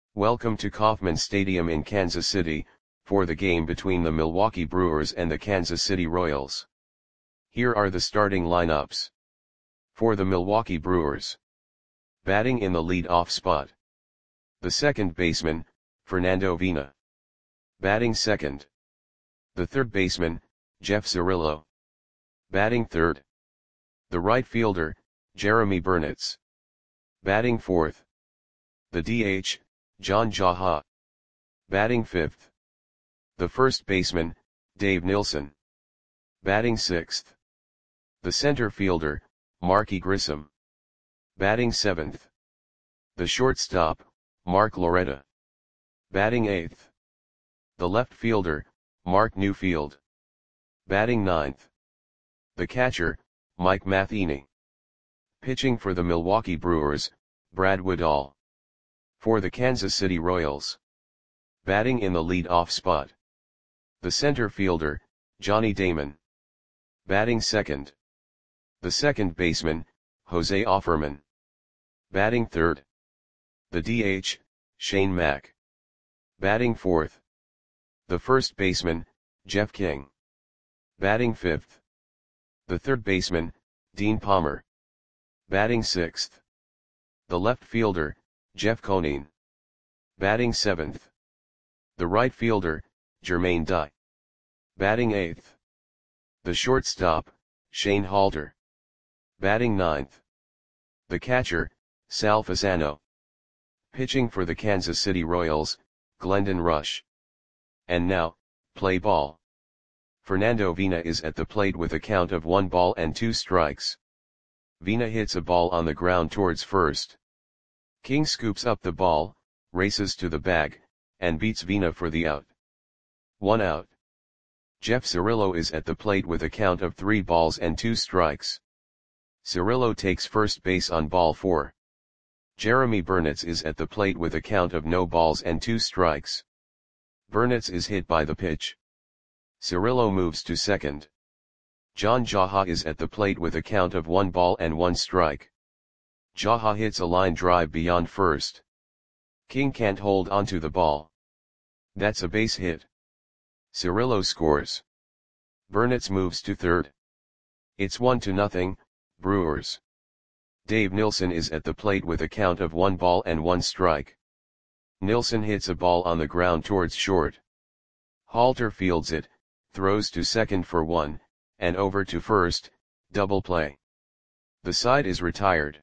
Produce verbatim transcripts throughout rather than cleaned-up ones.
Welcome to Kauffman Stadium in Kansas City, for the game between the Milwaukee Brewers and the Kansas City Royals. Here are the starting lineups. For the Milwaukee Brewers. Batting in the lead-off spot. The second baseman, Fernando Vina. Batting second. The third baseman, Jeff Cirillo. Batting third. The right fielder, Jeremy Burnitz. Batting fourth. The D H, John Jaha. Batting fifth. The first baseman, Dave Nilsson. Batting sixth. The center fielder, Marky Grissom. Batting seventh. The shortstop, Mark Loretta. Batting eighth. The left fielder, Mark Newfield. Batting ninth. The catcher, Mike Matheny. Pitching for the Milwaukee Brewers, Brad Woodall. For the Kansas City Royals. Batting in the lead-off spot. The center fielder, Johnny Damon. Batting second. The second baseman, Jose Offerman. Batting third. The D H, Shane Mack. Batting fourth. The first baseman, Jeff King. Batting fifth. The third baseman, Dean Palmer. Batting sixth. The left fielder, Jeff Conine. Batting seventh. The right fielder, Jermaine Dye. Batting eighth. The shortstop, Shane Halter. Batting ninth. The catcher, Sal Fasano. Pitching for the Kansas City Royals, Glendon Rush. And now, play ball. Fernando Vina is at the plate with a count of one ball and two strikes. Vina hits a ball on the ground towards first. King scoops up the ball, races to the bag, and beats Vina for the out. One out. Jeff Cirillo is at the plate with a count of three balls and two strikes. Cirillo takes first base on ball four. Jeremy Burnitz is at the plate with a count of no balls and two strikes. Burnitz is hit by the pitch. Cirillo moves to second. John Jaha is at the plate with a count of one ball and one strike. Jaha hits a line drive beyond first. King can't hold onto the ball. That's a base hit. Cirillo scores. Burnitz moves to third. It's one to nothing, Brewers. Dave Nilsson is at the plate with a count of one ball and one strike. Nilsson hits a ball on the ground towards short. Halter fields it, throws to second for one, and over to first, double play. The side is retired.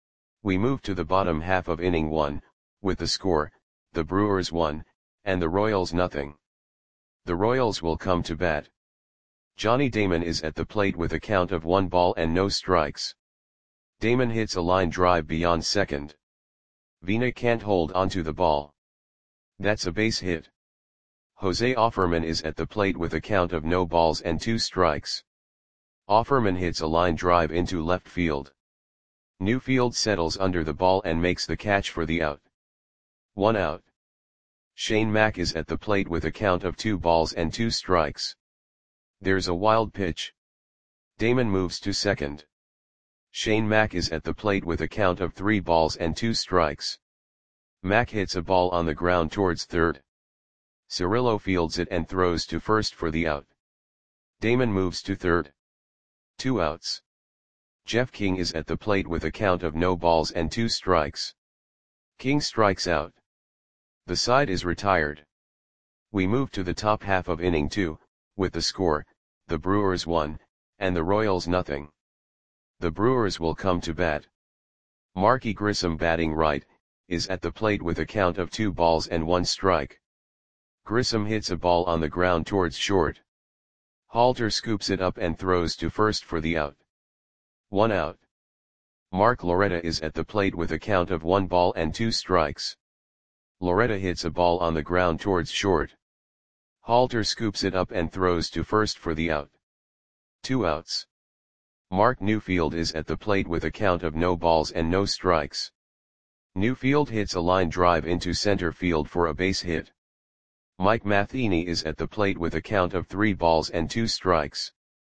We move to the bottom half of inning one, with the score, the Brewers one, and the Royals nothing. The Royals will come to bat. Johnny Damon is at the plate with a count of one ball and no strikes. Damon hits a line drive beyond second. Vina can't hold onto the ball. That's a base hit. Jose Offerman is at the plate with a count of no balls and two strikes. Offerman hits a line drive into left field. Newfield settles under the ball and makes the catch for the out. One out. Shane Mack is at the plate with a count of two balls and two strikes. There's a wild pitch. Damon moves to second. Shane Mack is at the plate with a count of three balls and two strikes. Mack hits a ball on the ground towards third. Cirillo fields it and throws to first for the out. Damon moves to third. Two outs. Jeff King is at the plate with a count of no balls and two strikes. King strikes out. The side is retired. We move to the top half of inning two, with the score, the Brewers one, and the Royals nothing. The Brewers will come to bat. Marky Grissom batting right, is at the plate with a count of two balls and one strike. Grissom hits a ball on the ground towards short. Halter scoops it up and throws to first for the out. One out. Mark Loretta is at the plate with a count of one ball and two strikes. Loretta hits a ball on the ground towards short. Halter scoops it up and throws to first for the out. Two outs. Mark Newfield is at the plate with a count of no balls and no strikes. Newfield hits a line drive into center field for a base hit. Mike Matheny is at the plate with a count of three balls and two strikes.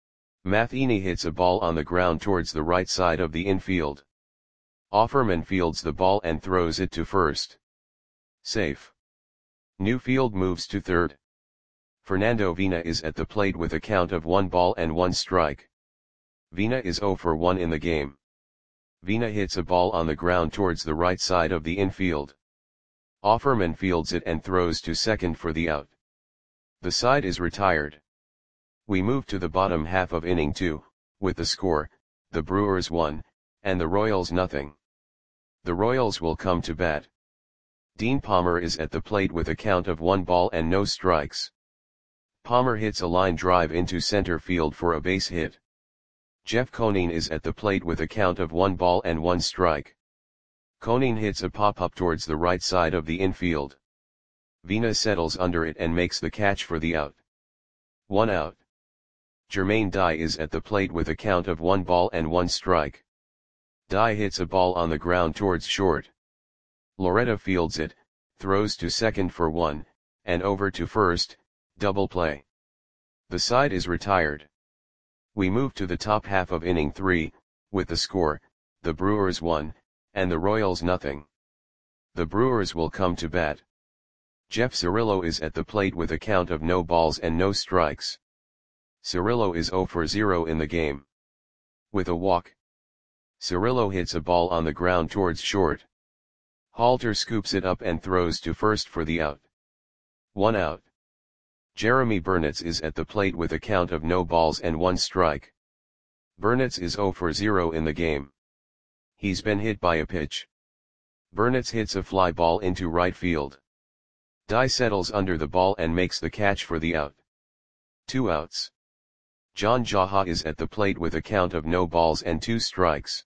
Matheny hits a ball on the ground towards the right side of the infield. Offerman fields the ball and throws it to first. Safe. Newfield moves to third. Fernando Vina is at the plate with a count of one ball and one strike. Vina is zero for one in the game. Vina hits a ball on the ground towards the right side of the infield. Offerman fields it and throws to second for the out. The side is retired. We move to the bottom half of inning two, with the score, the Brewers one, and the Royals nothing. The Royals will come to bat. Dean Palmer is at the plate with a count of one ball and no strikes. Palmer hits a line drive into center field for a base hit. Jeff Conine is at the plate with a count of one ball and one strike. Conine hits a pop-up towards the right side of the infield. Vina settles under it and makes the catch for the out. One out. Jermaine Dye is at the plate with a count of one ball and one strike. Dye hits a ball on the ground towards short. Loretta fields it, throws to second for one, and over to first, double play. The side is retired. We move to the top half of inning three, with the score, the Brewers one, and the Royals nothing. The Brewers will come to bat. Jeff Cirillo is at the plate with a count of no balls and no strikes. Cirillo is zero for zero in the game. With a walk. Cirillo hits a ball on the ground towards short. Halter scoops it up and throws to first for the out. One out. Jeremy Burnitz is at the plate with a count of no balls and one strike. Burnitz is zero for zero in the game. He's been hit by a pitch. Burnitz hits a fly ball into right field. Dye settles under the ball and makes the catch for the out. Two outs. John Jaha is at the plate with a count of no balls and two strikes.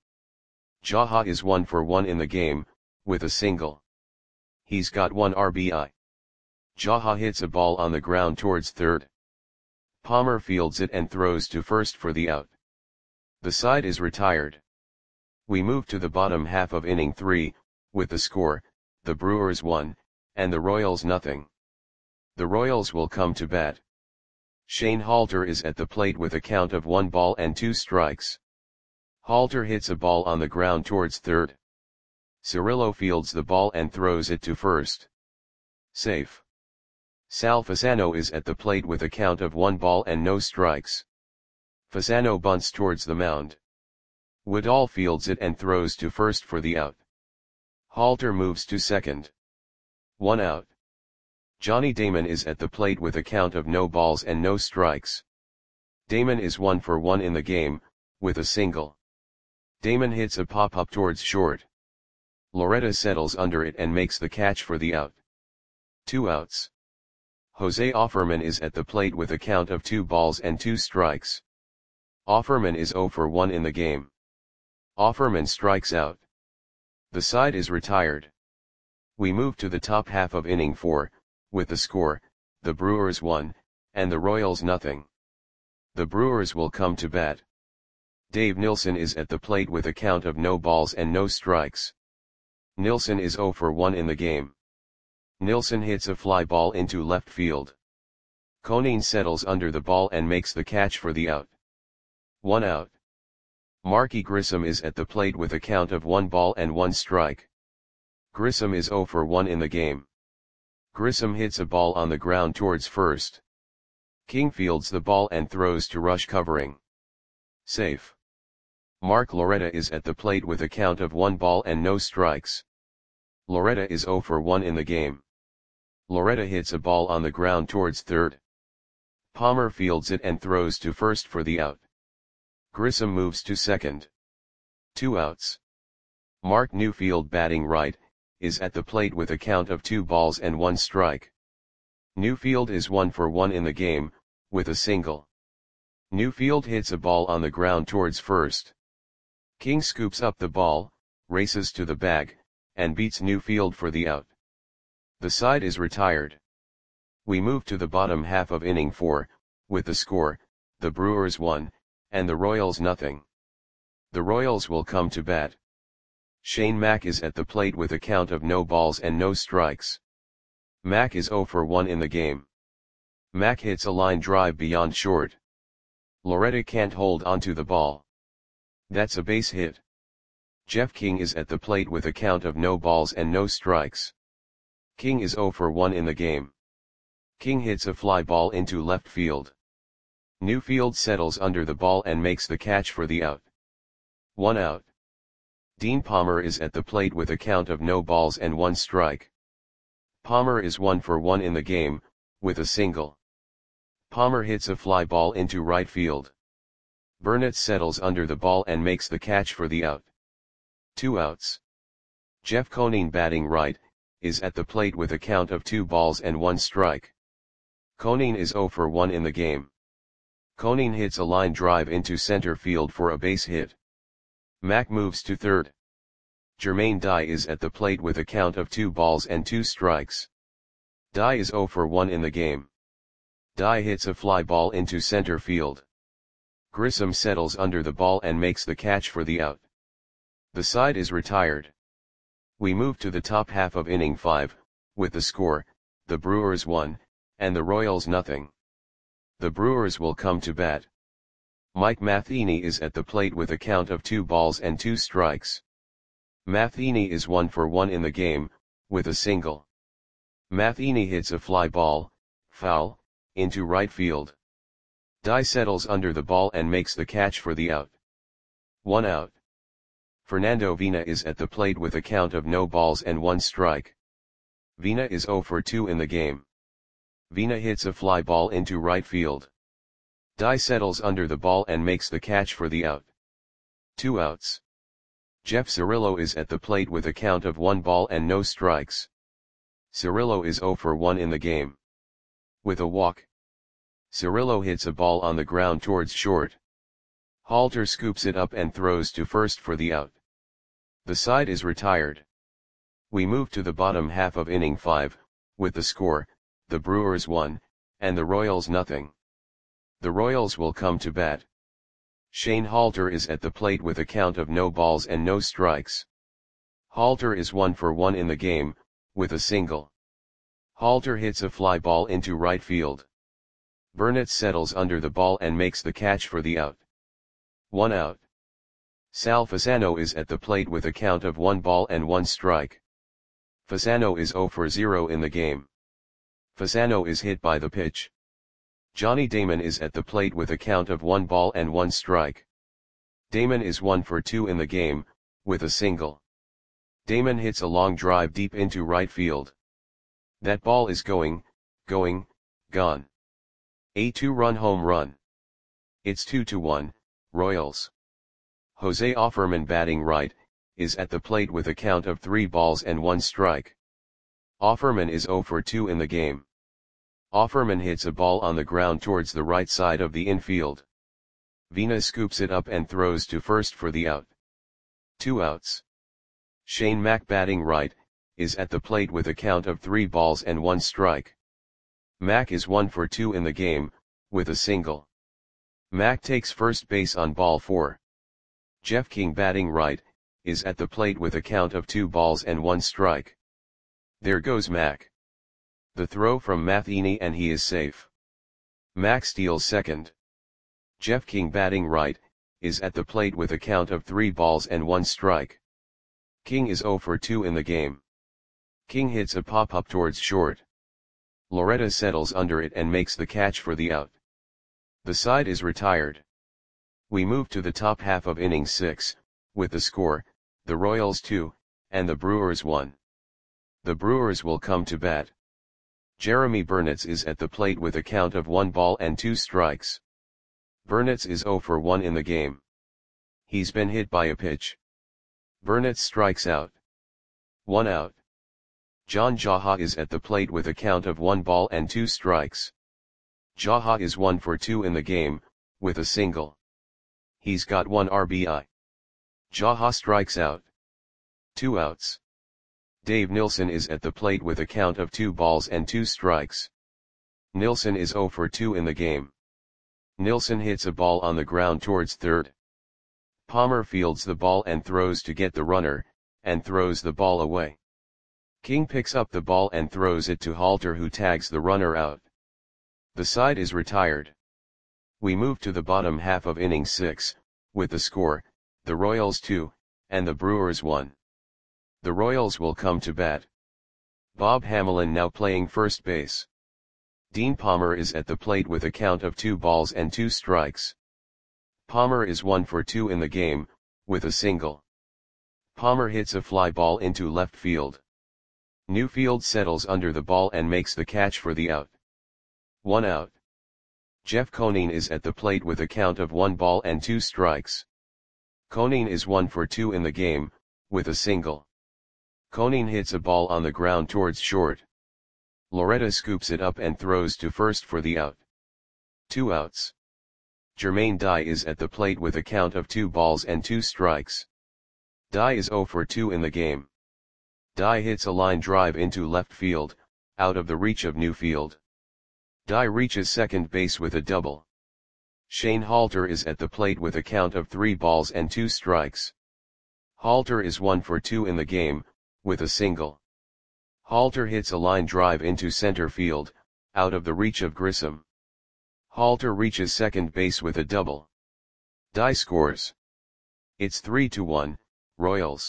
Jaha is one for one in the game, with a single. He's got one R B I. Jaha hits a ball on the ground towards third. Palmer fields it and throws to first for the out. The side is retired. We move to the bottom half of inning three, with the score, the Brewers one, and the Royals nothing. The Royals will come to bat. Shane Halter is at the plate with a count of one ball and two strikes. Halter hits a ball on the ground towards third. Cirillo fields the ball and throws it to first. Safe. Sal Fasano is at the plate with a count of one ball and no strikes. Fasano bunts towards the mound. Woodall fields it and throws to first for the out. Halter moves to second. One out. Johnny Damon is at the plate with a count of no balls and no strikes. Damon is one for one in the game, with a single. Damon hits a pop-up towards short. Loretta settles under it and makes the catch for the out. Two outs. Jose Offerman is at the plate with a count of two balls and two strikes. Offerman is zero for one in the game. Offerman strikes out. The side is retired. We move to the top half of inning four, with the score, the Brewers one, and the Royals nothing. The Brewers will come to bat. Dave Nilsson is at the plate with a count of no balls and no strikes. Nilsson is zero for one in the game. Nilsson hits a fly ball into left field. Conine settles under the ball and makes the catch for the out. One out. Marky Grissom is at the plate with a count of one ball and one strike. Grissom is zero for one in the game. Grissom hits a ball on the ground towards first. King fields the ball and throws to rush covering. Safe. Mark Loretta is at the plate with a count of one ball and no strikes. Loretta is zero for one in the game. Loretta hits a ball on the ground towards third. Palmer fields it and throws to first for the out. Grissom moves to second. Two outs. Mark Newfield, batting right, is at the plate with a count of two balls and one strike. Newfield is one for one in the game, with a single. Newfield hits a ball on the ground towards first. King scoops up the ball, races to the bag, and beats Newfield for the out. The side is retired. We move to the bottom half of inning four, with the score, the Brewers one, and the Royals nothing. The Royals will come to bat. Shane Mack is at the plate with a count of no balls and no strikes. Mack is zero for one in the game. Mack hits a line drive beyond short. Loretta can't hold onto the ball. That's a base hit. Jeff King is at the plate with a count of no balls and no strikes. King is zero for one in the game. King hits a fly ball into left field. Newfield settles under the ball and makes the catch for the out. One out. Dean Palmer is at the plate with a count of no balls and one strike. Palmer is one for one in the game, with a single. Palmer hits a fly ball into right field. Burnett settles under the ball and makes the catch for the out. Two outs. Jeff Conine, batting right, is at the plate with a count of two balls and one strike. Conine is zero for one in the game. Conine hits a line drive into center field for a base hit. Mack moves to third. Jermaine Dye is at the plate with a count of two balls and two strikes. Dye is zero for one in the game. Dye hits a fly ball into center field. Grissom settles under the ball and makes the catch for the out. The side is retired. We move to the top half of inning five, with the score, the Brewers one, and the Royals nothing. The Brewers will come to bat. Mike Matheny is at the plate with a count of two balls and two strikes. Matheny is one for one in the game, with a single. Matheny hits a fly ball, foul, into right field. Dye settles under the ball and makes the catch for the out. One out. Fernando Vina is at the plate with a count of no balls and one strike. Vina is zero for two in the game. Vina hits a fly ball into right field. Dye settles under the ball and makes the catch for the out. Two outs. Jeff Cirillo is at the plate with a count of one ball and no strikes. Cirillo is zero for one in the game. With a walk. Cirillo hits a ball on the ground towards short. Halter scoops it up and throws to first for the out. The side is retired. We move to the bottom half of inning five, with the score, the Brewers one, and the Royals nothing. The Royals will come to bat. Shane Halter is at the plate with a count of no balls and no strikes. Halter is one for one in the game, with a single. Halter hits a fly ball into right field. Burnett settles under the ball and makes the catch for the out. One out. Sal Fasano is at the plate with a count of one ball and one strike. Fasano is zero for zero in the game. Fasano is hit by the pitch. Johnny Damon is at the plate with a count of one ball and one strike. Damon is one for two in the game, with a single. Damon hits a long drive deep into right field. That ball is going, going, gone. A two-run home run. It's two to one, Royals. Jose Offerman, batting right, is at the plate with a count of three balls and one strike. Offerman is zero for two in the game. Offerman hits a ball on the ground towards the right side of the infield. Vina scoops it up and throws to first for the out. Two outs. Shane Mack, batting right, is at the plate with a count of three balls and one strike. Mack is one for two in the game, with a single. Mack takes first base on ball four. Jeff King, batting right, is at the plate with a count of two balls and one strike. There goes Mack. The throw from Matheny and he is safe. Mack steals second. Jeff King, batting right, is at the plate with a count of three balls and one strike. King is zero for two in the game. King hits a pop-up towards short. Loretta settles under it and makes the catch for the out. The side is retired. We move to the top half of inning six, with the score, the Royals two, and the Brewers one. The Brewers will come to bat. Jeremy Burnett is at the plate with a count of one ball and two strikes. Burnett is zero for one in the game. He's been hit by a pitch. Burnett strikes out. One out. John Jaha is at the plate with a count of one ball and two strikes. Jaha is one for two in the game, with a single. He's got one R B I. Jaha strikes out. Two outs. Dave Nilsson is at the plate with a count of two balls and two strikes. Nilsson is zero for two in the game. Nilsson hits a ball on the ground towards third. Palmer fields the ball and throws to get the runner, and throws the ball away. King picks up the ball and throws it to Halter, who tags the runner out. The side is retired. We move to the bottom half of inning six, with the score, the Royals two, and the Brewers one. The Royals will come to bat. Bob Hamelin now playing first base. Dean Palmer is at the plate with a count of two balls and two strikes. Palmer is one for two in the game, with a single. Palmer hits a fly ball into left field. Newfield settles under the ball and makes the catch for the out. One out. Jeff Conine is at the plate with a count of one ball and two strikes. Conine is one for two in the game, with a single. Conine hits a ball on the ground towards short. Loretta scoops it up and throws to first for the out. Two outs. Jermaine Dye is at the plate with a count of two balls and two strikes. Dye is zero for two in the game. Dye hits a line drive into left field, out of the reach of Newfield. Dye reaches second base with a double. Shane Halter is at the plate with a count of three balls and two strikes. Halter is one for two in the game, with a single. Halter hits a line drive into center field, out of the reach of Grissom. Halter reaches second base with a double. Dye scores. It's three to one, Royals.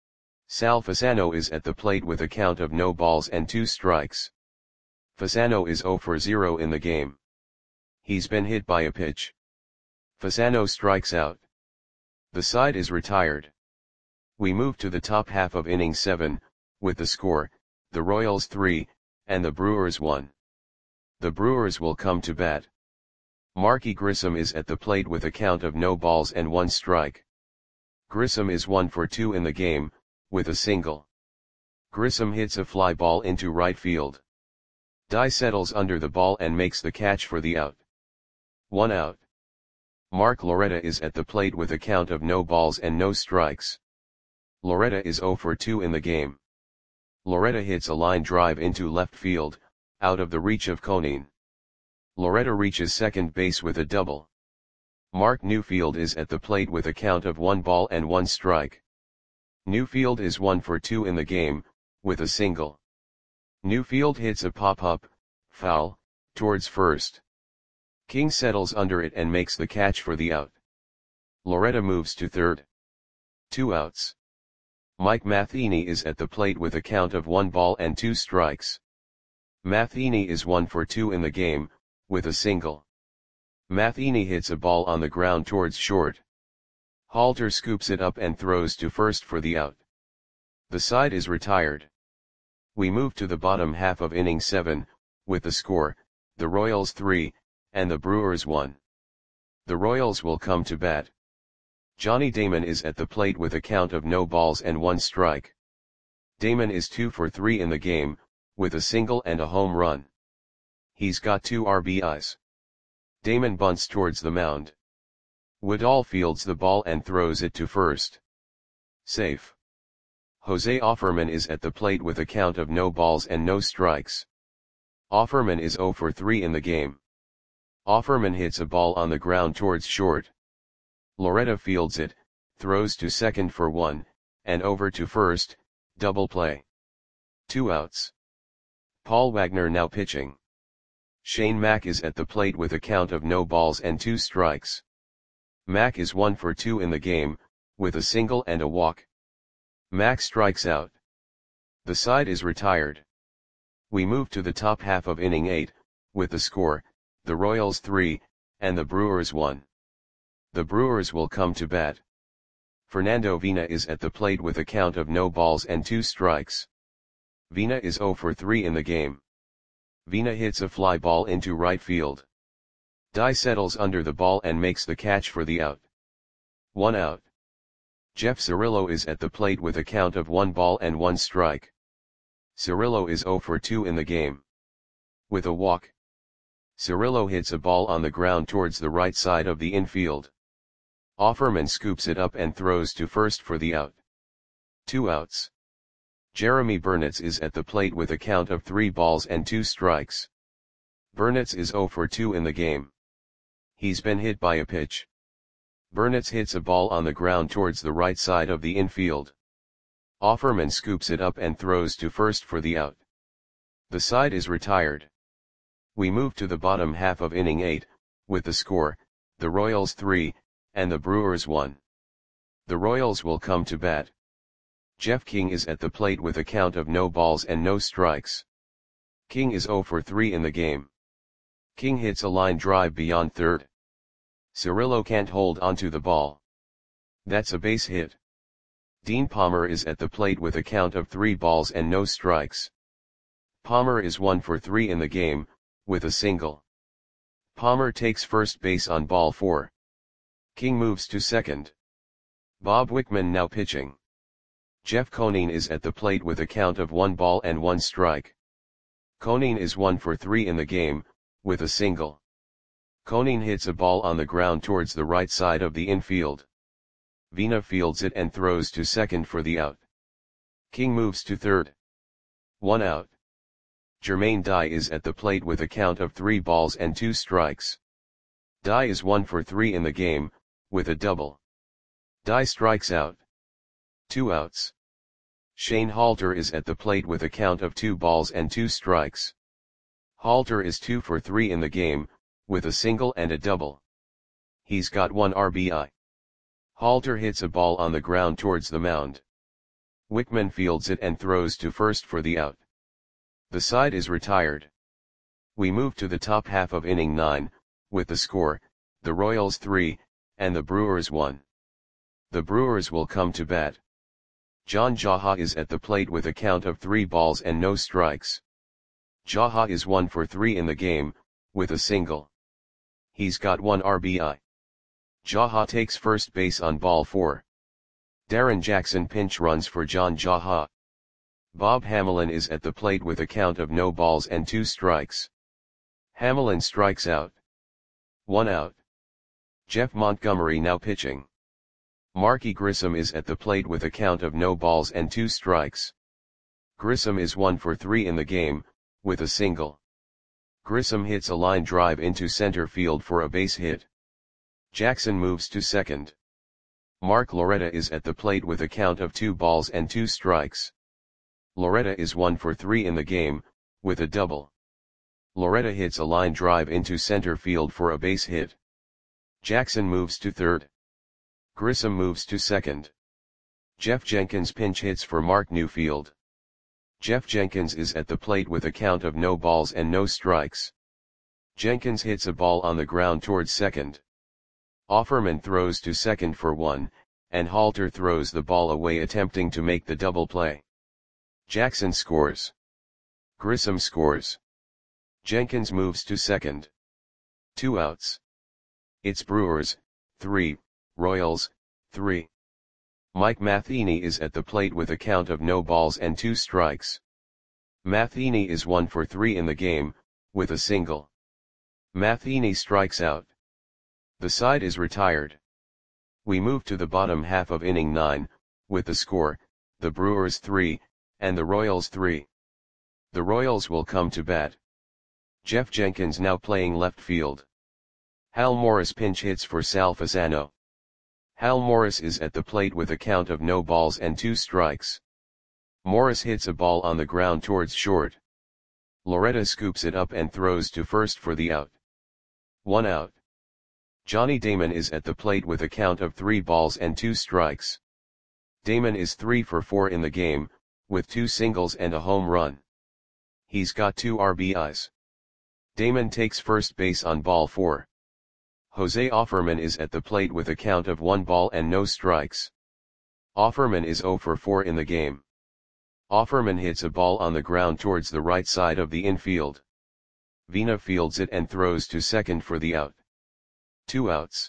Sal Fasano is at the plate with a count of no balls and two strikes. Fasano is zero for zero in the game. He's been hit by a pitch. Fasano strikes out. The side is retired. We move to the top half of inning seven, with the score, the Royals three, and the Brewers one. The Brewers will come to bat. Marky Grissom is at the plate with a count of no balls and one strike. Grissom is one for two in the game, with a single. Grissom hits a fly ball into right field. Dye settles under the ball and makes the catch for the out. One out. Mark Loretta is at the plate with a count of no balls and no strikes. Loretta is zero for two in the game. Loretta hits a line drive into left field, out of the reach of Conine. Loretta reaches second base with a double. Mark Newfield is at the plate with a count of one ball and one strike. Newfield is one for two in the game, with a single. Newfield hits a pop-up, foul, towards first. King settles under it and makes the catch for the out. Loretta moves to third. Two outs. Mike Matheny is at the plate with a count of one ball and two strikes. Matheny is one for two in the game, with a single. Matheny hits a ball on the ground towards short. Halter scoops it up and throws to first for the out. The side is retired. We move to the bottom half of inning seven, with the score, the Royals three, and the Brewers one. The Royals will come to bat. Johnny Damon is at the plate with a count of no balls and one strike. Damon is two for three in the game, with a single and a home run. He's got two R B Is. Damon bunts towards the mound. Woodall fields the ball and throws it to first. Safe. Jose Offerman is at the plate with a count of no balls and no strikes. Offerman is zero for three in the game. Offerman hits a ball on the ground towards short. Loretta fields it, throws to second for one, and over to first, double play. Two outs. Paul Wagner now pitching. Shane Mack is at the plate with a count of no balls and two strikes. Mack is one for two in the game, with a single and a walk. Mack strikes out. The side is retired. We move to the top half of inning eight, with the score, the Royals three, and the Brewers one. The Brewers will come to bat. Fernando Vina is at the plate with a count of no balls and two strikes. Vina is zero for three in the game. Vina hits a fly ball into right field. Dye settles under the ball and makes the catch for the out. One out. Jeff Cirillo is at the plate with a count of one ball and one strike. Cirillo is zero for two in the game. With a walk. Cirillo hits a ball on the ground towards the right side of the infield. Offerman scoops it up and throws to first for the out. Two outs. Jeremy Burnitz is at the plate with a count of three balls and two strikes. Burnitz is zero for two in the game. He's been hit by a pitch. Burnitz hits a ball on the ground towards the right side of the infield. Offerman scoops it up and throws to first for the out. The side is retired. We move to the bottom half of inning eight, with the score, the Royals three, and the Brewers one. The Royals will come to bat. Jeff King is at the plate with a count of no balls and no strikes. King is zero for three in the game. King hits a line drive beyond third. Cirillo can't hold onto the ball. That's a base hit. Dean Palmer is at the plate with a count of three balls and no strikes. Palmer is one for three in the game, with a single. Palmer takes first base on ball four. King moves to second. Bob Wickman now pitching. Jeff Conine is at the plate with a count of one ball and one strike. Conine is one for three in the game, with a single. Conine hits a ball on the ground towards the right side of the infield. Vina fields it and throws to second for the out. King moves to third. One out. Jermaine Dye is at the plate with a count of three balls and two strikes. Dye is one for three in the game, with a double. Dye strikes out. Two outs. Shane Halter is at the plate with a count of two balls and two strikes. Halter is two for three in the game, with a single and a double. He's got one R B I. Halter hits a ball on the ground towards the mound. Wickman fields it and throws to first for the out. The side is retired. We move to the top half of inning nine, with the score, the Royals three, and the Brewers one. The Brewers will come to bat. John Jaha is at the plate with a count of three balls and no strikes. Jaha is one for three in the game, with a single. He's got one R B I. Jaha takes first base on ball four. Darren Jackson pinch runs for John Jaha. Bob Hamelin is at the plate with a count of no balls and two strikes. Hamelin strikes out. One out. Jeff Montgomery now pitching. Marky Grissom is at the plate with a count of no balls and two strikes. Grissom is one for three in the game, with a single. Grissom hits a line drive into center field for a base hit. Jackson moves to second. Mark Loretta is at the plate with a count of two balls and two strikes. Loretta is one for three in the game, with a double. Loretta hits a line drive into center field for a base hit. Jackson moves to third. Grissom moves to second. Jeff Jenkins pinch hits for Mark Newfield. Jeff Jenkins is at the plate with a count of no balls and no strikes. Jenkins hits a ball on the ground towards second. Offerman throws to second for one, and Halter throws the ball away attempting to make the double play. Jackson scores. Grissom scores. Jenkins moves to second. Two outs. It's Brewers, three, Royals, three. Mike Matheny is at the plate with a count of no balls and two strikes. Matheny is one for three in the game, with a single. Matheny strikes out. The side is retired. We move to the bottom half of inning nine, with the score, the Brewers three, and the Royals three. The Royals will come to bat. Jeff Jenkins now playing left field. Hal Morris pinch hits for Sal Fasano. Hal Morris is at the plate with a count of no balls and two strikes. Morris hits a ball on the ground towards short. Loretta scoops it up and throws to first for the out. One out. Johnny Damon is at the plate with a count of three balls and two strikes. Damon is three for four in the game, with two singles and a home run. He's got two R B Is. Damon takes first base on ball four. Jose Offerman is at the plate with a count of one ball and no strikes. Offerman is zero for four in the game. Offerman hits a ball on the ground towards the right side of the infield. Vina fields it and throws to second for the out. Two outs.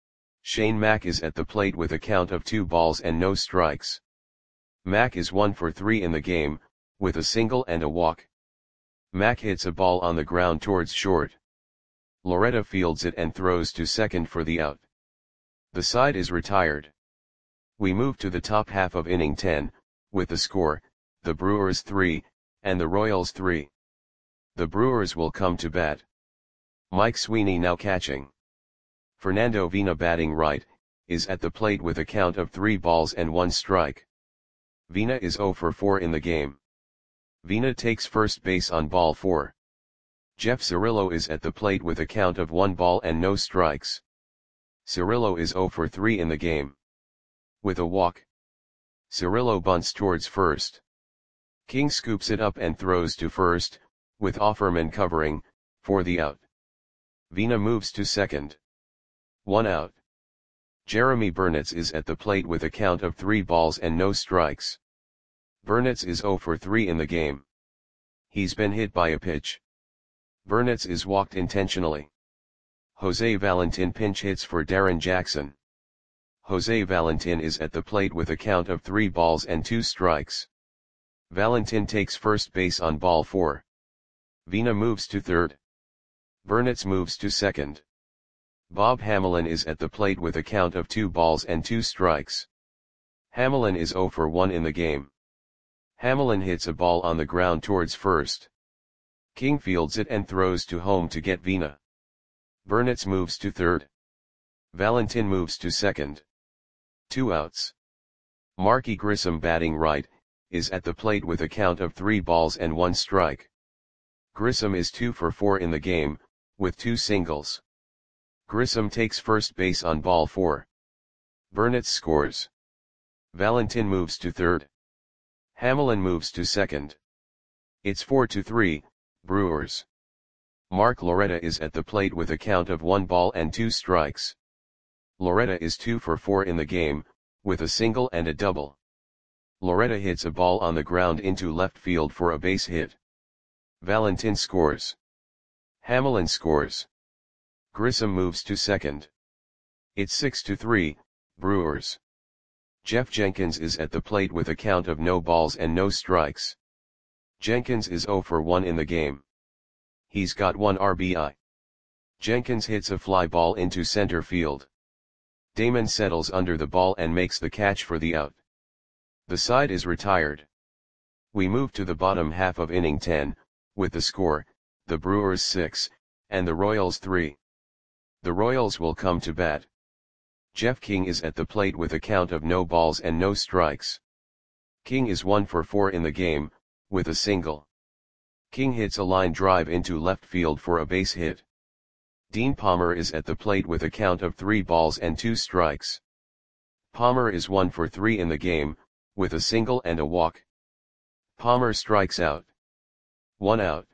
Shane Mack is at the plate with a count of two balls and no strikes. Mack is one for three in the game, with a single and a walk. Mack hits a ball on the ground towards short. Loretta fields it and throws to second for the out. The side is retired. We move to the top half of inning ten, with the score, the Brewers three, and the Royals three. The Brewers will come to bat. Mike Sweeney now catching. Fernando Vina batting right, is at the plate with a count of three balls and one strike. Vina is zero for four in the game. Vina takes first base on ball four. Jeff Cirillo is at the plate with a count of one ball and no strikes. Cirillo is zero for three in the game. With a walk. Cirillo bunts towards first. King scoops it up and throws to first, with Offerman covering, for the out. Vina moves to second. One out. Jeremy Burnitz is at the plate with a count of three balls and no strikes. Burnitz is zero for three in the game. He's been hit by a pitch. Burnitz is walked intentionally. Jose Valentin pinch hits for Darren Jackson. Jose Valentin is at the plate with a count of three balls and two strikes. Valentin takes first base on ball four. Vina moves to third. Burnitz moves to second. Bob Hamelin is at the plate with a count of two balls and two strikes. Hamelin is zero for one in the game. Hamelin hits a ball on the ground towards first. King fields it and throws to home to get Vina. Burnitz moves to third. Valentin moves to second. Two outs. Marky Grissom, batting right, is at the plate with a count of three balls and one strike. Grissom is two for four in the game, with two singles. Grissom takes first base on ball four. Burnitz scores. Valentin moves to third. Hamelin moves to second. It's four to three, Brewers. Mark Loretta is at the plate with a count of one ball and two strikes. Loretta is two for four in the game, with a single and a double. Loretta hits a ball on the ground into left field for a base hit. Valentin scores. Hamelin scores. Grissom moves to second. It's six to three, Brewers. Jeff Jenkins is at the plate with a count of no balls and no strikes. Jenkins is zero for one in the game. He's got one R B I. Jenkins hits a fly ball into center field. Damon settles under the ball and makes the catch for the out. The side is retired. We move to the bottom half of inning ten, with the score, the Brewers six, and the Royals three. The Royals will come to bat. Jeff King is at the plate with a count of no balls and no strikes. King is one for four in the game, with a single. King hits a line drive into left field for a base hit. Dean Palmer is at the plate with a count of three balls and two strikes. Palmer is one for three in the game, with a single and a walk. Palmer strikes out. One out.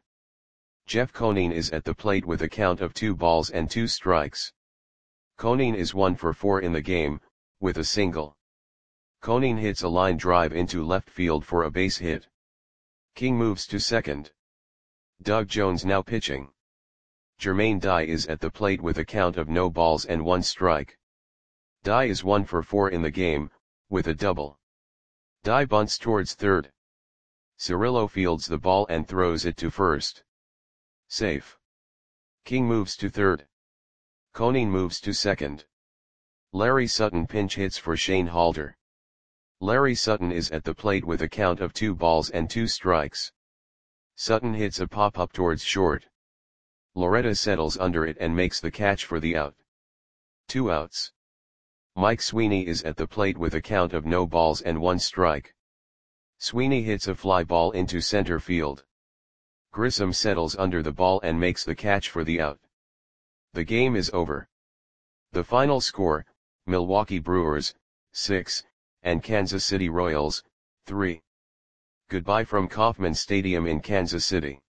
Jeff Conine is at the plate with a count of two balls and two strikes. Conine is one for four in the game, with a single. Conine hits a line drive into left field for a base hit. King moves to second. Doug Jones now pitching. Jermaine Dye is at the plate with a count of no balls and one strike. Dye is one for four in the game, with a double. Dye bunts towards third. Cirillo fields the ball and throws it to first. Safe. King moves to third. Conine moves to second. Larry Sutton pinch hits for Shane Halder. Larry Sutton is at the plate with a count of two balls and two strikes. Sutton hits a pop-up towards short. Loretta settles under it and makes the catch for the out. Two outs. Mike Sweeney is at the plate with a count of no balls and one strike. Sweeney hits a fly ball into center field. Grissom settles under the ball and makes the catch for the out. The game is over. The final score, Milwaukee Brewers, six, and Kansas City Royals, three. Goodbye from Kauffman Stadium in Kansas City.